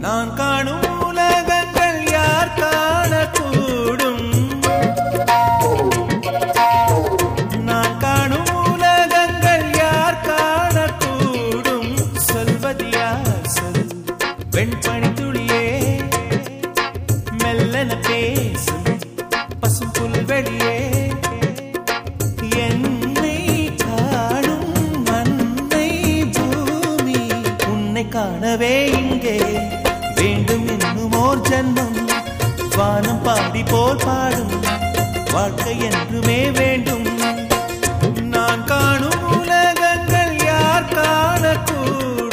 நான் காணும் உலகங்கள் யார் காணக்கூடும்? நான் காணும் உலகங்கள் யார் காணக்கூடும்? சொல்வது யார் சொல் வெண்பனி துளியே, மெல்லன பேசும் பசும் புல்வெளியே. என்னை காணும் மண்ணை பூமி, உன்னை காணவே இங்கே வேண்டும் இன்னும் ஓர் ஜன்மம். வானம் பாடி போல் பாடும் வாழ்க்கை என்றுமே வேண்டும். நான் காணும் உலகங்கள் யார் காணக்கூடும்?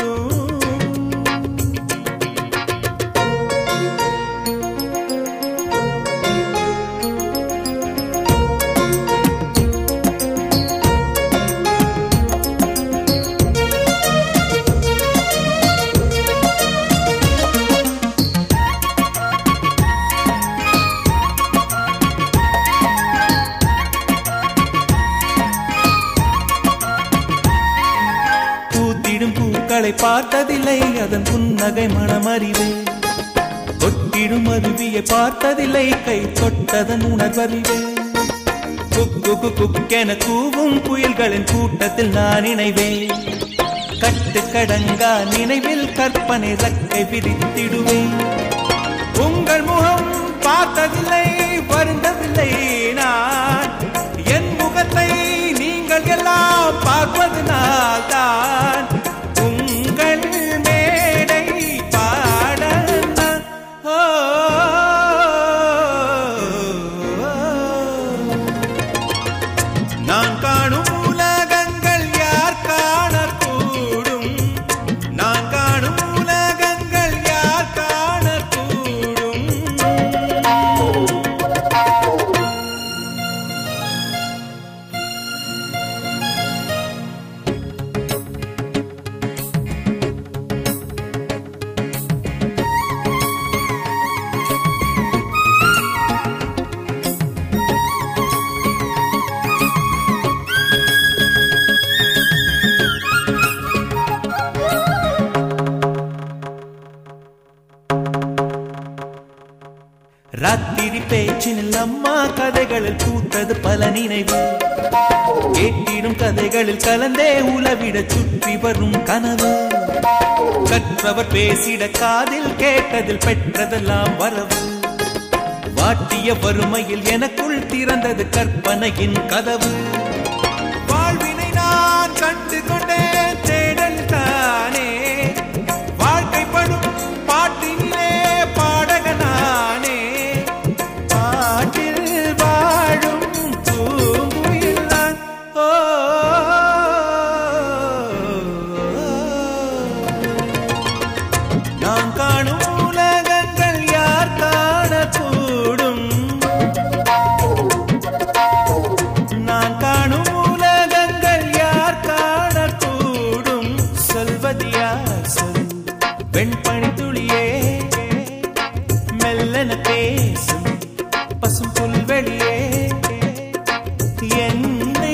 பூக்களை பார்த்ததில்லை, அதன் புன்னகை மனமறிவு. கொட்டிடும் அருவியை பார்த்ததில்லை, கை தொட்டதன் உணர்வறிவு. குக்கு குக்கென கூவும் புயல்களின் கூட்டத்தில் நான் இணைவேன். கட்டு கடங்கா நினைவில் கற்பனை ரக்கை விரித்திடுவேன். உங்கள் முகம் பார்த்ததில்லை, வருந்தவில்லை நான். என் முகத்தை நீங்கள் எல்லாம் பார்ப்பதனால் தான் உங்கள் மேடை பாட. நான் காணும் உலகங்கள் யார் காணக்கூடும்? நான் காணும் உலகங்கள் யார் காணக்கூடும்? ராத்திரி பேச்சினில் அம்மா கதைகளில் பூத்தது பல நினைவு. கேட்டிடும் கதைகளில் கலந்தே உலவிட சுற்றி வரும் கனவு. கற்றவர் பேசிட காதில் கேட்டதில் பெற்றதெல்லாம் வரவு. வாட்டிய வறுமையில் எனக்குள் திறந்தது கற்பனையின் கதவு. வாழ்வினை நான் கண்டு கொண்டேன், தேடல் தானே வாழ்க்கைப்படும் பாட்டினிலே பாடகனானே. பாட்டில் வாழும் பூங்குயில் நான். நான் காணும் உலகங்கள் யார் காணக்கூடும்? நான் காணும் உலகங்கள் யார் காணக்கூடும்? சொல்வது யார் சொல் வெண்பனி துளியே, மெல்லன பேசும் பசும் புல்வெளியே. என்னை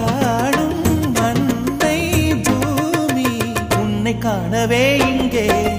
காணும் மண்ணை பூமி, உன்னை காணவே இங்கே